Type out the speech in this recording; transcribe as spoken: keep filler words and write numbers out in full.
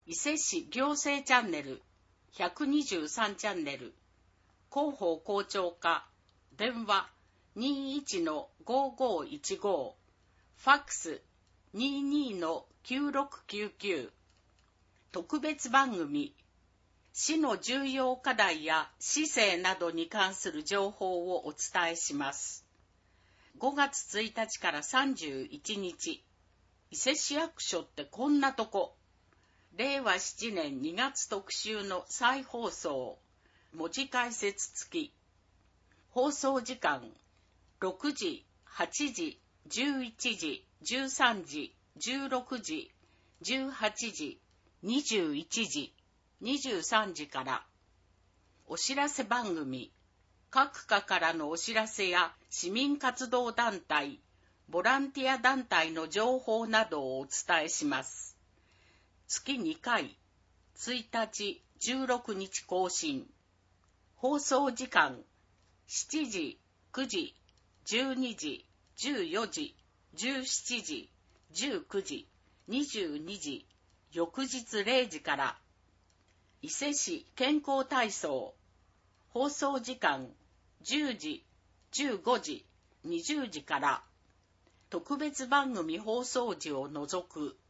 伊勢市行政チャンネルひゃくにじゅうさんチャンネル、広報校長課、電話 にじゅういちのごーごーいちご、ファックス にじゅうにのきゅうろくきゅうきゅう、特別番組、市の重要課題や市政などに関する情報をお伝えします。ごがつついたちからさんじゅういちにち、伊勢市役所ってこんなとこ。れいわななねんにがつ特集の再放送、文字解説付き。放送時間、ろくじ、はちじ、じゅういちじ、じゅうさんじ、じゅうろくじ、じゅうはちじ、にじゅういちじ、にじゅうさんじから。お知らせ番組、各課からのお知らせや市民活動団体、ボランティア団体の情報などをお伝えします。月にかい、ついたち、じゅうろくにち更新。放送時間、しちじ、くじ、じゅうにじ、じゅうよじ、じゅうしちじ、じゅうくじ、にじゅうにじ、翌日れいじから。伊勢市健康体操。放送時間、じゅうじ、じゅうごじ、にじゅうじから。特別番組放送時を除く。